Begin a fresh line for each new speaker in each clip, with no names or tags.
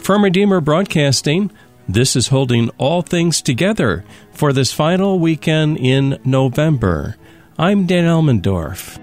From Redeemer Broadcasting, this is holding all things together for this final weekend in November. I'm Dan Elmendorf.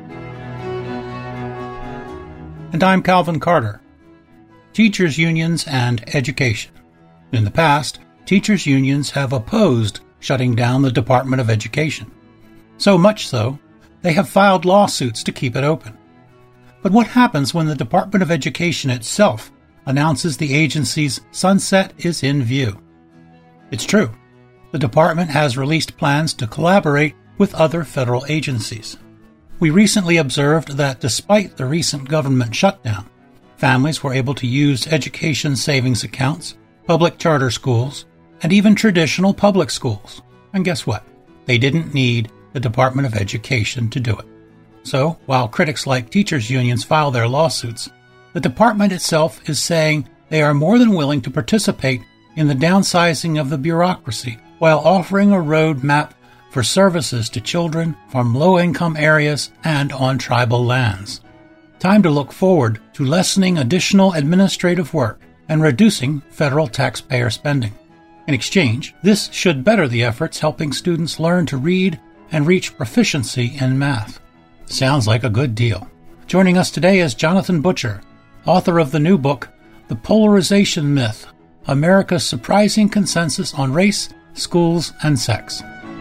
And I'm Calvin Carter. Teachers' unions and education. In the past, teachers' unions have opposed shutting down the Department of Education. So much so, they have filed lawsuits to keep it open. But what happens when the Department of Education itself announces the agency's sunset is in view? It's true. The department has released plans to collaborate with other federal agencies. We recently observed that despite the recent government shutdown, families were able to use education savings accounts, public charter schools, and even traditional public schools. And guess what? They didn't need the Department of Education to do it. So, while critics like teachers' unions file their lawsuits, the department itself is saying they are more than willing to participate in the downsizing of the bureaucracy while offering a roadmap for services to children from low-income areas and on tribal lands. Time to look forward to lessening additional administrative work and reducing federal taxpayer spending. In exchange, this should better the efforts helping students learn to read and reach proficiency in math. Sounds like a good deal. Joining us today is Jonathan Butcher, author of the new book, The Polarization Myth, America's Surprising Consensus on Race, Schools, and Sex.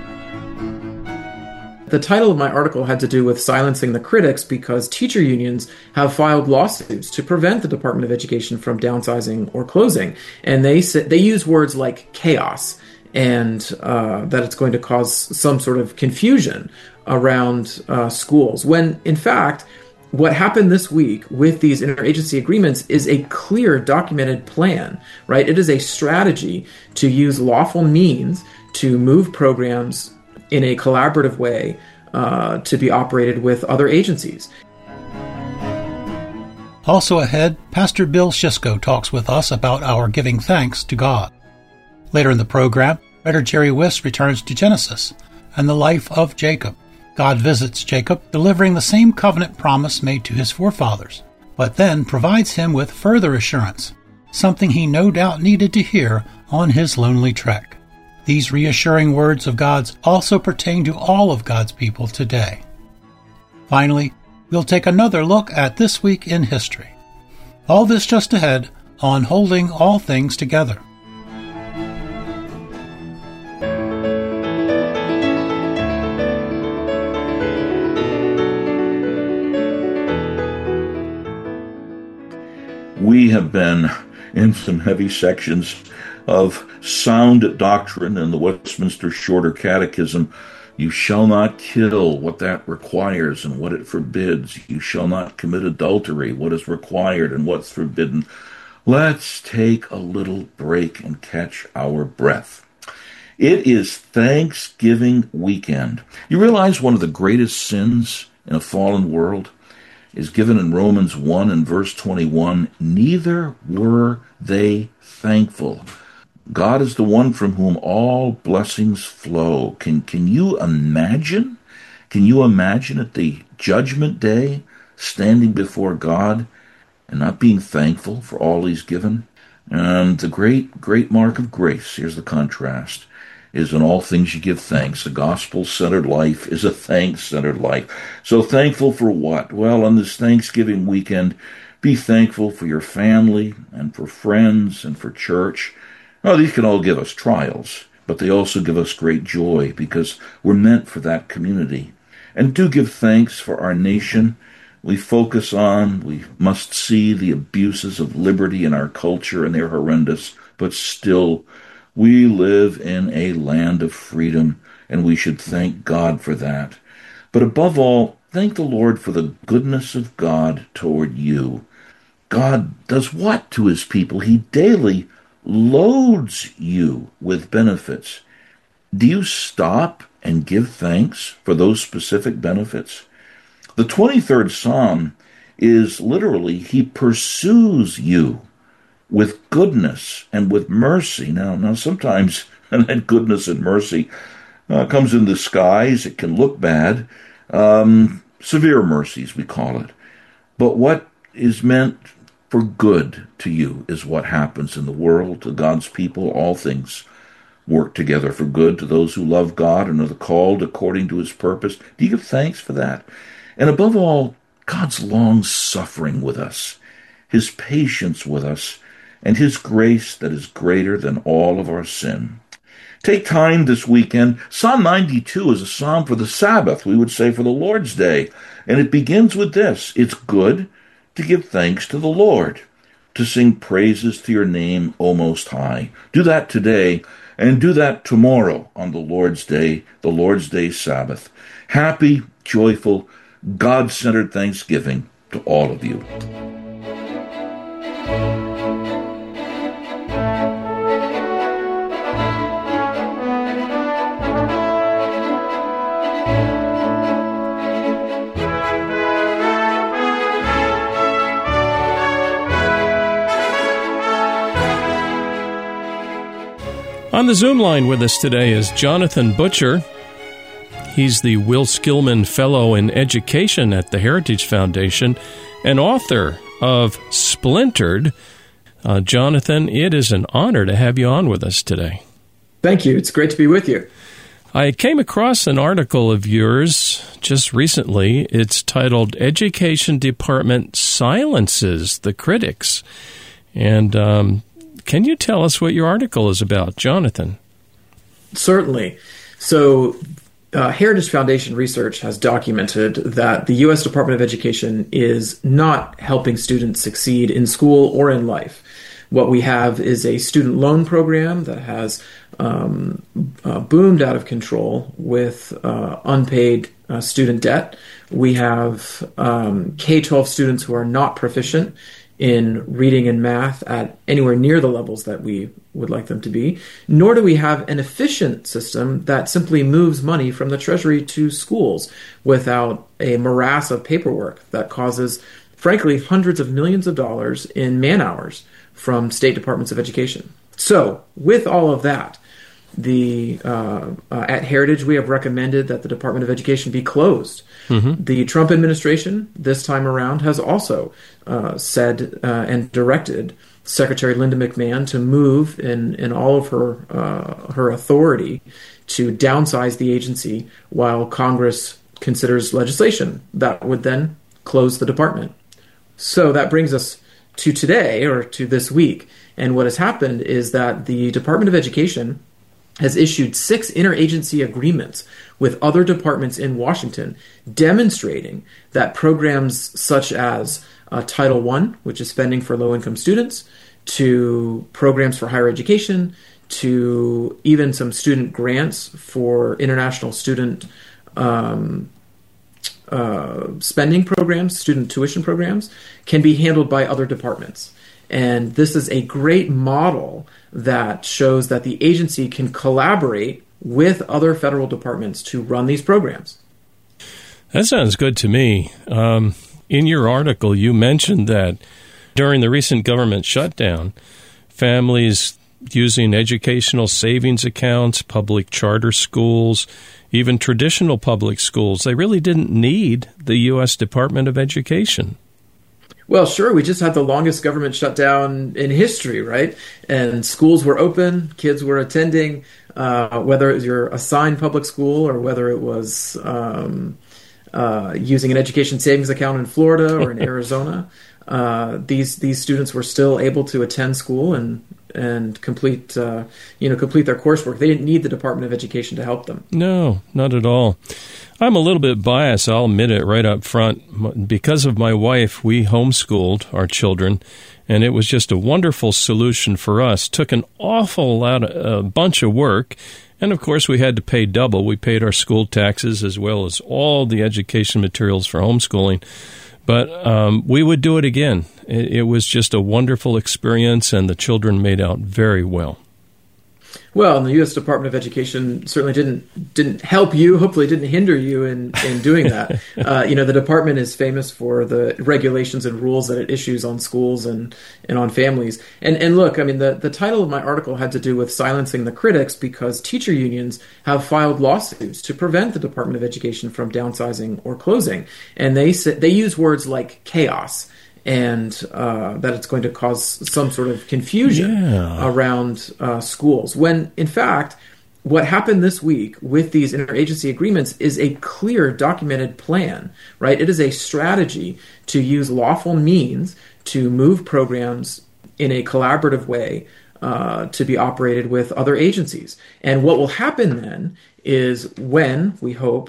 The title of my article had to do with silencing the critics because teacher unions have filed lawsuits to prevent the Department of Education from downsizing or closing. And they use words like chaos and that it's going to cause some sort of confusion around schools, when in fact what happened this week with these interagency agreements is a clear documented plan, right? It is a strategy to use lawful means to move programs in a collaborative way to be operated with other agencies.
Also ahead, Pastor Bill Schisko talks with us about our giving thanks to God. Later in the program, writer Jerry Wiss returns to Genesis and the life of Jacob. God visits Jacob, delivering the same covenant promise made to his forefathers, but then provides him with further assurance, something he no doubt needed to hear on his lonely trek. These reassuring words of God's also pertain to all of God's people today. Finally, we'll take another look at this week in history. All this just ahead on Holding All Things Together.
We have been in some heavy sections of sound doctrine in the Westminster Shorter Catechism. You shall not kill, what that requires and what it forbids. You shall not commit adultery, what is required and what's forbidden. Let's take a little break and catch our breath. It is Thanksgiving weekend. You realize one of the greatest sins in a fallen world is given in Romans 1 and verse 21, neither were they thankful. God is the one from whom all blessings flow. Can you imagine? Can you imagine at the judgment day standing before God and not being thankful for all he's given? And the great mark of grace, here's the contrast, is in all things you give thanks. A gospel-centered life is a thanks-centered life. So thankful for what? Well, on this Thanksgiving weekend, be thankful for your family and for friends and for church. Well, these can all give us trials, but they also give us great joy because we're meant for that community. And do give thanks for our nation. We must see the abuses of liberty in our culture, and they're horrendous, but still, we live in a land of freedom, and we should thank God for that. But above all, thank the Lord for the goodness of God toward you. God does what to his people? He daily loads you with benefits. Do you stop and give thanks for those specific benefits? The 23rd Psalm is literally, he pursues you with goodness and with mercy. Now sometimes that goodness and mercy comes in disguise. It can look bad. Severe mercies, we call it. But what is meant For good to you is what happens in the world, to God's people. All things work together for good to those who love God and are called according to his purpose. Do you give thanks for that? And above all, God's long suffering with us, his patience with us, and his grace that is greater than all of our sin. Take time this weekend. Psalm 92 is a psalm for the Sabbath, we would say for the Lord's Day. And it begins with this: it's good to give thanks to the Lord, to sing praises to your name, O Most High. Do that today, and do that tomorrow on the Lord's Day Sabbath. Happy, joyful, God-centered Thanksgiving to all of you.
On the Zoom line with us today is Jonathan Butcher. He's the Will Skillman Fellow in Education at the Heritage Foundation and author of Splintered. Jonathan, it is an honor to have you on with us today.
Thank you. It's great to be with you.
I came across an article of yours just recently. It's titled Education Department Silences the Critics. And can you tell us what your article is about, Jonathan?
Certainly. So, Heritage Foundation research has documented that the U.S. Department of Education is not helping students succeed in school or in life. What we have is a student loan program that has boomed out of control with unpaid student debt. We have K-12 students who are not proficient in reading and math at anywhere near the levels that we would like them to be, nor do we have an efficient system that simply moves money from the Treasury to schools without a morass of paperwork that causes, frankly, hundreds of millions of dollars in man-hours from state departments of education. So, with all of that, at Heritage, we have recommended that the Department of Education be closed. Mm-hmm. The Trump administration, this time around, has also said and directed Secretary Linda McMahon to move in all of her authority to downsize the agency while Congress considers legislation that would then close the department. So that brings us to today, or to this week. And what has happened is that the Department of Education has issued 6 interagency agreements with other departments in Washington demonstrating that programs such as Title I, which is spending for low-income students, to programs for higher education, to even some student grants for international student spending programs, student tuition programs, can be handled by other departments. And this is a great model that shows that the agency can collaborate with other federal departments to run these programs.
That sounds good to me. In your article, you mentioned that during the recent government shutdown, families using educational savings accounts, public charter schools, even traditional public schools, they really didn't need the U.S. Department of Education.
Well, sure. We just had the longest government shutdown in history, right? And schools were open, kids were attending, whether it was your assigned public school or whether it was using an education savings account in Florida or in Arizona. These students were still able to attend school and complete their coursework. They didn't need the Department of Education to help them.
No, not at all. I'm a little bit biased, I'll admit it right up front. Because of my wife, we homeschooled our children, and it was just a wonderful solution for us. Took an a bunch of work, and of course we had to pay double. We paid our school taxes as well as all the education materials for homeschooling. But we would do it again. It was just a wonderful experience, and the children made out very well.
Well, and the U.S. Department of Education certainly didn't help you, hopefully didn't hinder you in doing that. The department is famous for the regulations and rules that it issues on schools and on families. And look, I mean, the title of my article had to do with silencing the critics because teacher unions have filed lawsuits to prevent the Department of Education from downsizing or closing. And they use words like chaos and that it's going to cause some sort of confusion around schools. When, in fact, what happened this week with these interagency agreements is a clear documented plan, right? It is a strategy to use lawful means to move programs in a collaborative way to be operated with other agencies. And what will happen then is when, we hope,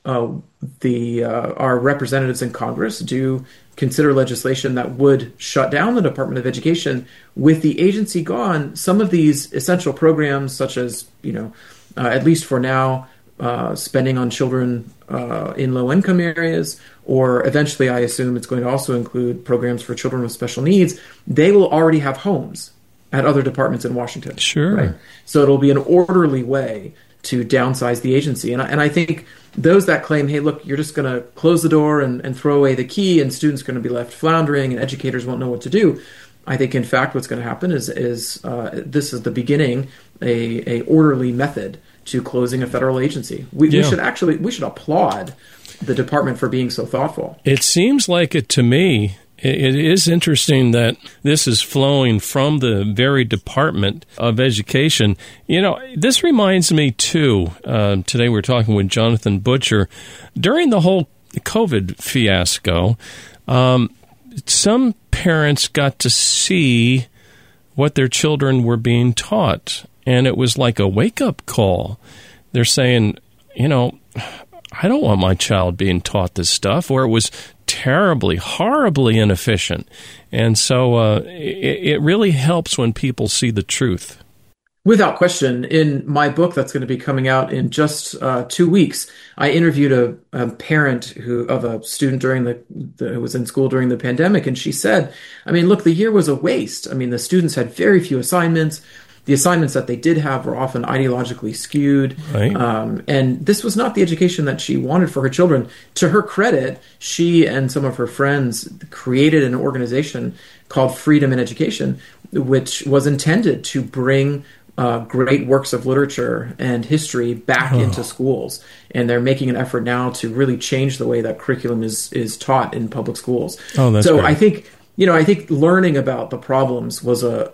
our representatives in Congress do consider legislation that would shut down the Department of Education, with the agency gone, some of these essential programs, such as, at least for now, spending on children in low-income areas, or eventually I assume it's going to also include programs for children with special needs, they will already have homes at other departments in Washington.
Sure.
Right? So it'll be an orderly way to downsize the agency. And I think those that claim, hey, look, you're just going to close the door and throw away the key and students are going to be left floundering and educators won't know what to do. I think, in fact, what's going to happen is this is the beginning, a orderly method to closing a federal agency. We should applaud the department for being so thoughtful.
It seems like it to me. It is interesting that this is flowing from the very Department of Education. This reminds me, too, today we're talking with Jonathan Butcher. During the whole COVID fiasco, some parents got to see what their children were being taught, and it was like a wake-up call. They're saying, I don't want my child being taught this stuff, or it was terribly, horribly inefficient. And so it really helps when people see the truth.
Without question. In my book that's going to be coming out in just 2 weeks, I interviewed a parent of a student who was in school during the pandemic, and she said, look, the year was a waste. The students had very few assignments. The assignments that they did have were often ideologically skewed.
Right.
And this was not the education that she wanted for her children. To her credit, she and some of her friends created an organization called Freedom in Education, which was intended to bring great works of literature and history back into schools. And they're making an effort now to really change the way that curriculum is taught in public schools.
Oh, that's
so
great.
I think learning about the problems was a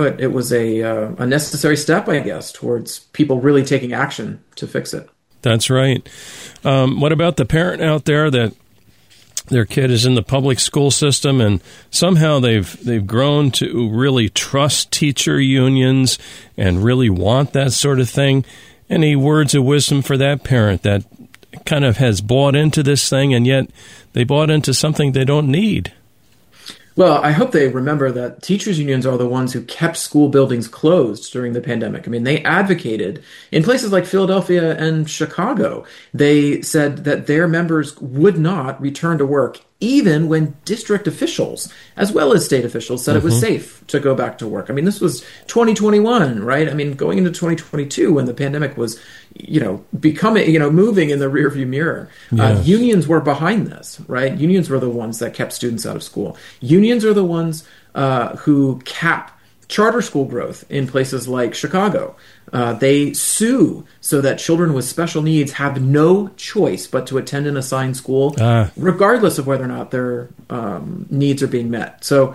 necessary step, I guess, towards people really taking action to fix it.
That's right. What about the parent out there that their kid is in the public school system and somehow they've grown to really trust teacher unions and really want that sort of thing? Any words of wisdom for that parent that kind of has bought into this thing and yet they bought into something they don't need?
Well, I hope they remember that teachers' unions are the ones who kept school buildings closed during the pandemic. They advocated in places like Philadelphia and Chicago. They said that their members would not return to work even when district officials, as well as state officials, said it was safe to go back to work. This was 2021, right? Going into 2022 when the pandemic was, becoming, moving in the rearview mirror.
Yes.
Unions were behind this, right? Unions were the ones that kept students out of school. Unions are the ones who cap charter school growth in places like Chicago. They sue so that children with special needs have no choice but to attend an assigned school, regardless of whether or not their needs are being met. So,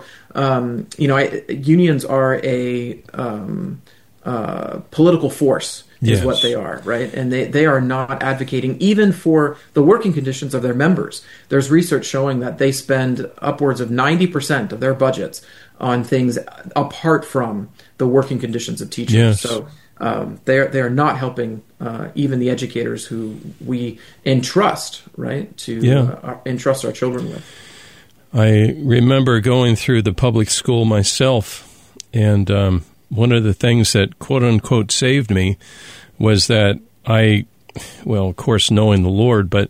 unions are a political force, is what they are, right? And they are not advocating even for the working conditions of their members. There's research showing that they spend upwards of 90% of their budgets on things apart from the working conditions of teachers.
Yes.
So they are not helping even the educators who we entrust, right, to entrust our children with.
I remember going through the public school myself, and one of the things that quote-unquote saved me was that of course, knowing the Lord, but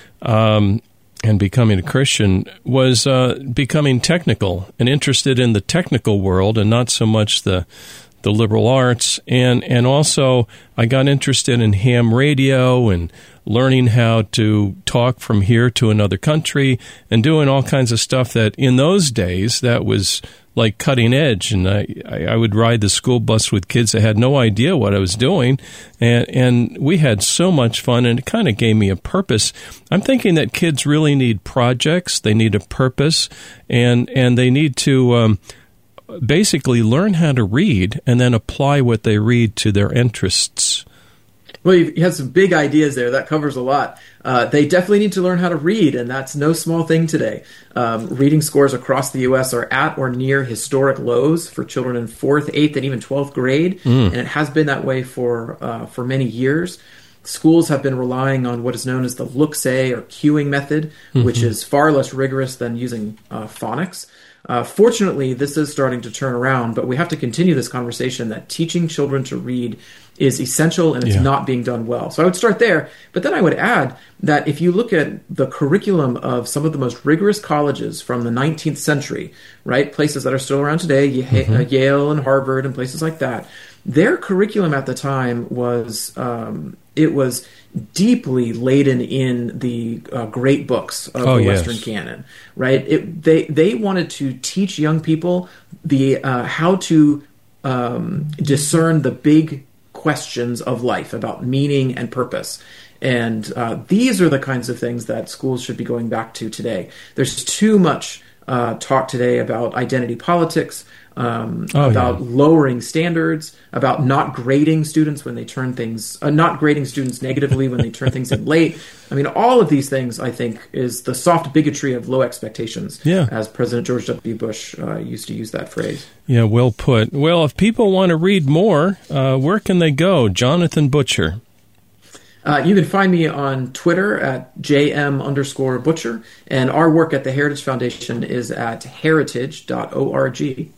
and becoming a Christian was becoming technical and interested in the technical world and not so much the liberal arts. And also I got interested in ham radio and learning how to talk from here to another country and doing all kinds of stuff that in those days that was like cutting edge. And I would ride the school bus with kids that had no idea what I was doing. And we had so much fun, and it kind of gave me a purpose. I'm thinking that kids really need projects. They need a purpose, and they need to basically learn how to read and then apply what they read to their interests.
Well, you have some big ideas there. That covers a lot. They definitely need to learn how to read, and that's no small thing today. Reading scores across the U.S. are at or near historic lows for children in 4th, 8th, and even 12th grade, and it has been that way for many years. Schools have been relying on what is known as the look-say or cueing method, which is far less rigorous than using phonics. Fortunately, this is starting to turn around, but we have to continue this conversation that teaching children to read is essential and it's not being done well. So I would start there, but then I would add that if you look at the curriculum of some of the most rigorous colleges from the 19th century, right, places that are still around today, Yale and Harvard and places like that, their curriculum at the time was it was deeply laden in the great books of the Western canon, right? They wanted to teach young people the how to discern the big questions of life about meaning and purpose. And these are the kinds of things that schools should be going back to today. There's too much talk today about identity politics, about lowering standards, about not grading students when they turn things, not grading students negatively when they turn things in late. I mean, all of these things, I think, is the soft bigotry of low expectations, as President George W. Bush used to use that phrase.
Yeah, well put. Well, if people want to read more, where can they go? Jonathan Butcher.
You can find me on Twitter at JM_Butcher, and our work at the Heritage Foundation is at heritage.org.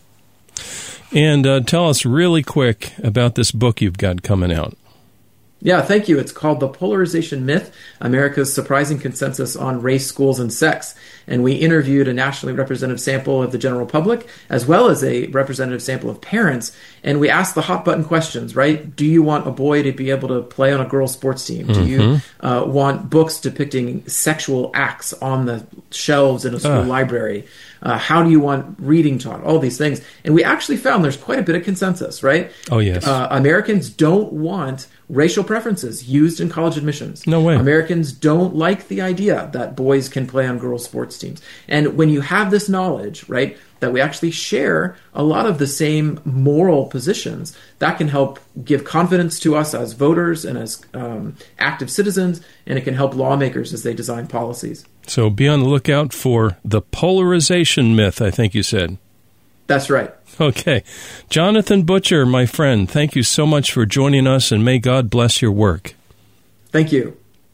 And tell us really quick about this book you've got coming out.
Yeah, thank you. It's called The Polarization Myth, America's Surprising Consensus on Race, Schools, and Sex. And we interviewed a nationally representative sample of the general public, as well as a representative sample of parents. And we asked the hot button questions, right? Do you want a boy to be able to play on a girls' sports team? Do you want books depicting sexual acts on the shelves in a school library? How do you want reading taught? All these things. And we actually found there's quite a bit of consensus, right?
Oh, yes.
Americans don't want racial preferences used in college admissions.
No way.
Americans don't like the idea that boys can play on girls' sports teams. And when you have this knowledge, right, that we actually share a lot of the same moral positions, that can help give confidence to us as voters and as active citizens, and it can help lawmakers as they design policies.
So be on the lookout for The Polarization Myth, I think you said.
That's right.
Okay. Jonathan Butcher, my friend, thank you so much for joining us, and may God bless your work.
Thank you.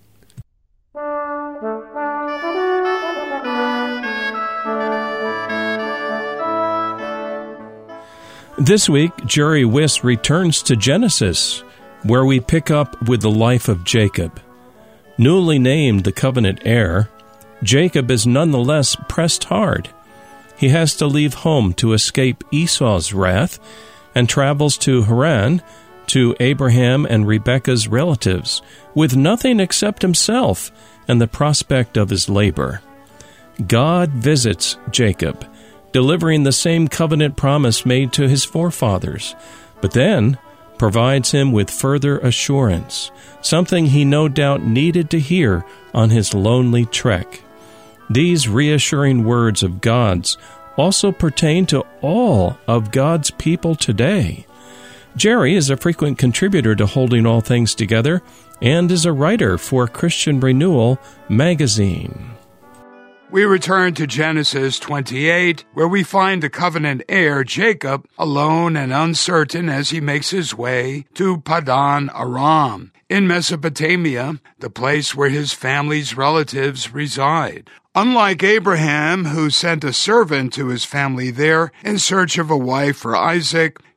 This week, Jerry Wiss returns to Genesis, where we pick up with the life of Jacob. Newly named the covenant heir, Jacob is nonetheless pressed hard. He has to leave home to escape Esau's wrath and travels to Haran, to Abraham and Rebekah's relatives, with nothing except himself and the prospect of his labor. God visits Jacob, delivering the same covenant promise made to his forefathers, but then provides him with further assurance, something he no doubt needed to hear on his lonely trek. These reassuring words of God's also pertain to all of God's people today. Jerry is a frequent contributor to Holding All Things Together and is a writer for Christian Renewal magazine.
We return to Genesis 28, where we find the covenant heir Jacob alone and uncertain as he makes his way to Padan Aram in Mesopotamia, the place where his family's relatives reside. Unlike Abraham, who sent a servant to his family there in search of a wife for Isaac,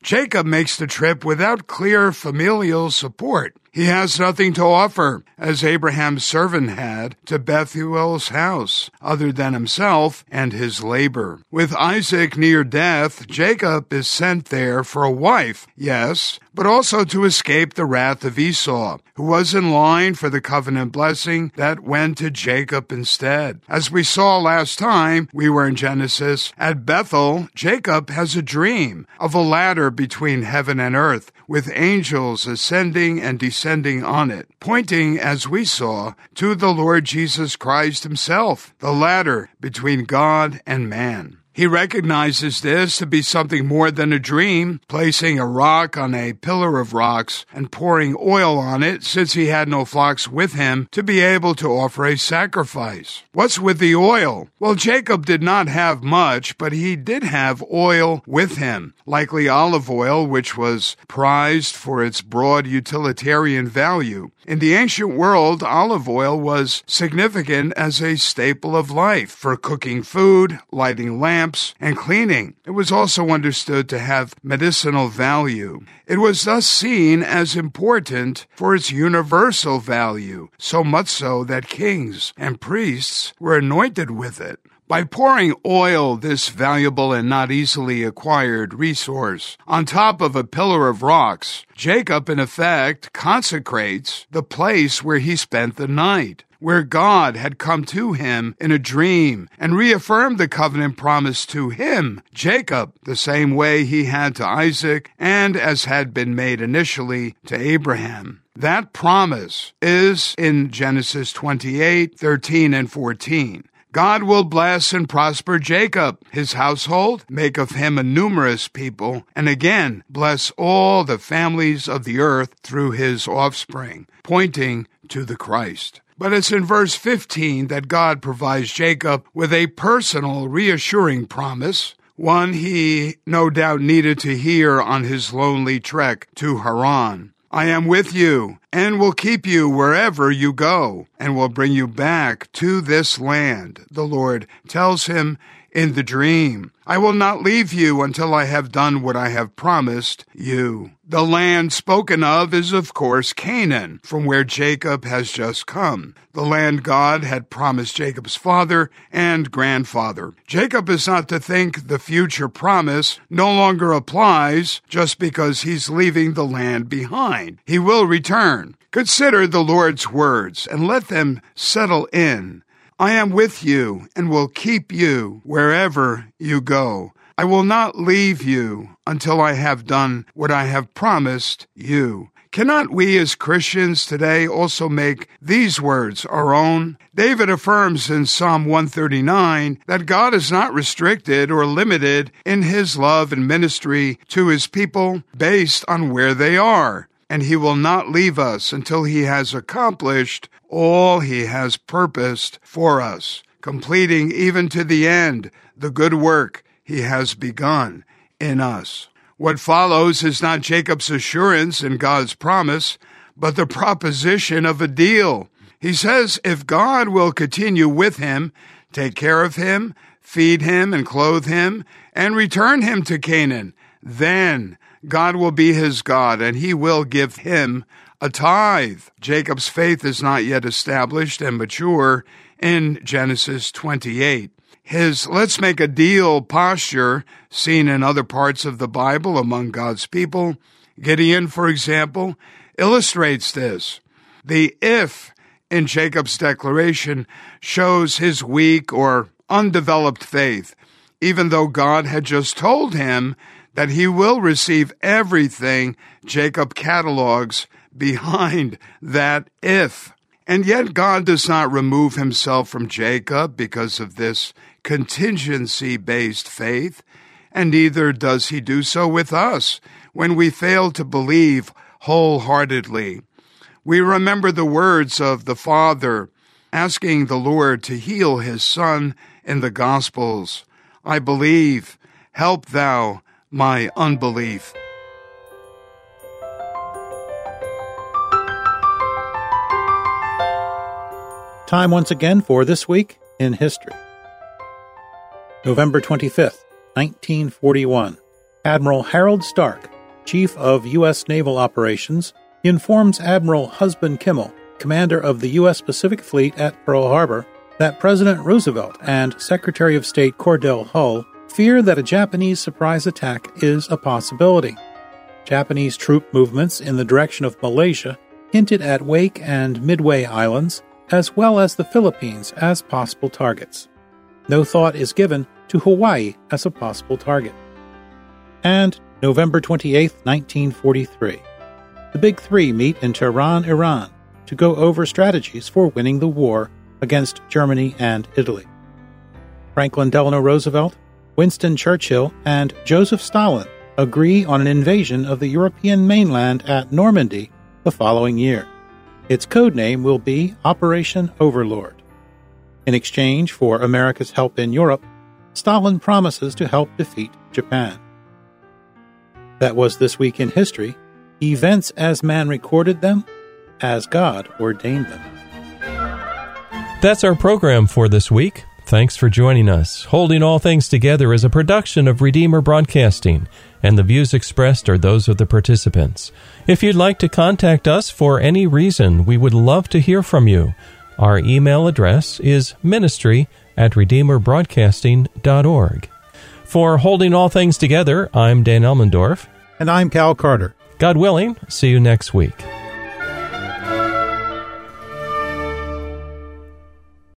Jacob makes the trip without clear familial support. He has nothing to offer, as Abraham's servant had, to Bethuel's house, other than himself and his labor. With Isaac near death, Jacob is sent there for a wife, yes, but also to escape the wrath of Esau, who was in line for the covenant blessing that went to Jacob instead. As we saw last time we were in Genesis, at Bethel, Jacob has a dream of a ladder between heaven and earth, with angels ascending and descending on it, pointing, as we saw, to the Lord Jesus Christ himself, the ladder between God and man. He recognizes this to be something more than a dream, placing a rock on a pillar of rocks and pouring oil on it, since he had no flocks with him to be able to offer a sacrifice. What's with the oil? Well, Jacob did not have much, but he did have oil with him, likely olive oil, which was prized for its broad utilitarian value. In the ancient world, olive oil was significant as a staple of life for cooking food, lighting lamps, and cleaning. It was also understood to have medicinal value. It was thus seen as important for its universal value, so much so that kings and priests were anointed with it. By pouring oil, this valuable and not easily acquired resource, on top of a pillar of rocks, Jacob, in effect, consecrates the place where he spent the night, where God had come to him in a dream and reaffirmed the covenant promise to him, Jacob, the same way he had to Isaac and as had been made initially to Abraham. That promise is in Genesis 28, 13, and 14. God will bless and prosper Jacob, his household, make of him a numerous people, and again bless all the families of the earth through his offspring, pointing to the Christ. But it's in verse 15 that God provides Jacob with a personal, reassuring promise, one he no doubt needed to hear on his lonely trek to Haran. I am with you, and will keep you wherever you go, and will bring you back to this land, the Lord tells him in the dream. I will not leave you until I have done what I have promised you. The land spoken of is, of course, Canaan, from where Jacob has just come, the land God had promised Jacob's father and grandfather. Jacob is not to think the future promise no longer applies just because he's leaving the land behind. He will return. Consider the Lord's words and let them settle in. I am with you and will keep you wherever you go. I will not leave you until I have done what I have promised you. Cannot we as Christians today also make these words our own? David affirms in Psalm 139 that God is not restricted or limited in his love and ministry to his people based on where they are, and he will not leave us until he has accomplished all he has purposed for us, completing even to the end the good work he has begun in us. What follows is not Jacob's assurance in God's promise, but the proposition of a deal. He says if God will continue with him, take care of him, feed him and clothe him, and return him to Canaan, then God will be his God, and he will give him a tithe. Jacob's faith is not yet established and mature in Genesis 28. His let's make a deal posture, seen in other parts of the Bible among God's people, Gideon, for example, illustrates this. The if in Jacob's declaration shows his weak or undeveloped faith, even though God had just told him that he will receive everything Jacob catalogs behind that if. And yet God does not remove himself from Jacob because of this contingency-based faith, and neither does he do so with us when we fail to believe wholeheartedly. We remember the words of the Father asking the Lord to heal his Son in the Gospels. I believe, help thou my unbelief.
Time once again for This Week in History. November 25th, 1941. Admiral Harold Stark Chief of U.S. Naval Operations, informs Admiral Husband Kimmel, commander of the U.S. Pacific Fleet at Pearl Harbor, that President Roosevelt and Secretary of State Cordell Hull fear that a Japanese surprise attack is a possibility. Japanese troop movements in the direction of Malaysia hinted at Wake and Midway Islands, as well as the Philippines as possible targets. No thought is given to Hawaii as a possible target. And November 28, 1943. The Big Three meet in Tehran, Iran, to go over strategies for winning the war against Germany and Italy. Franklin Delano Roosevelt, Winston Churchill, and Joseph Stalin agree on an invasion of the European mainland at Normandy the following year. Its code name will be Operation Overlord. In exchange for America's help in Europe, Stalin promises to help defeat Japan. That was This Week in History, events as man recorded them, as God ordained them.
That's our program for this week. Thanks for joining us. Holding All Things Together is a production of Redeemer Broadcasting, and the views expressed are those of the participants. If you'd like to contact us for any reason, we would love to hear from you. Our email address is ministry@redeemerbroadcasting.org. For Holding All Things Together, I'm Dan Elmendorf.
And I'm Cal Carter.
God willing, see you next week.